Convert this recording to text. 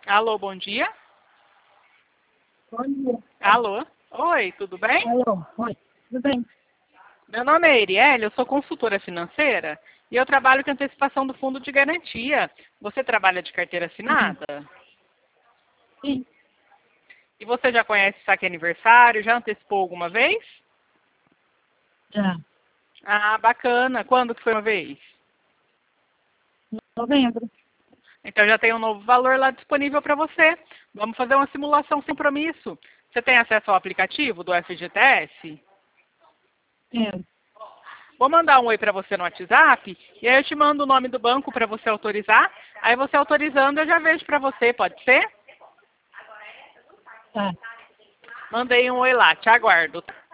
Alô, bom dia. Bom dia. Alô. Oi, tudo bem? Alô, oi, tudo bem? Meu nome é Erielle, eu sou consultora financeira e eu trabalho com antecipação do fundo de garantia. Você trabalha de carteira assinada? Sim, E você já conhece saque aniversário? Já antecipou alguma vez? já. Ah, bacana. Quando que foi uma vez? Novembro. Então já tem um novo valor lá disponível para você. Vamos fazer uma simulação sem compromisso. Você tem acesso ao aplicativo do FGTS? Quero. Vou mandar um oi para você no WhatsApp e aí eu te mando o nome do banco para você autorizar. Aí você autorizando eu já vejo para você, pode ser? Tá. Mandei um oi lá, te aguardo.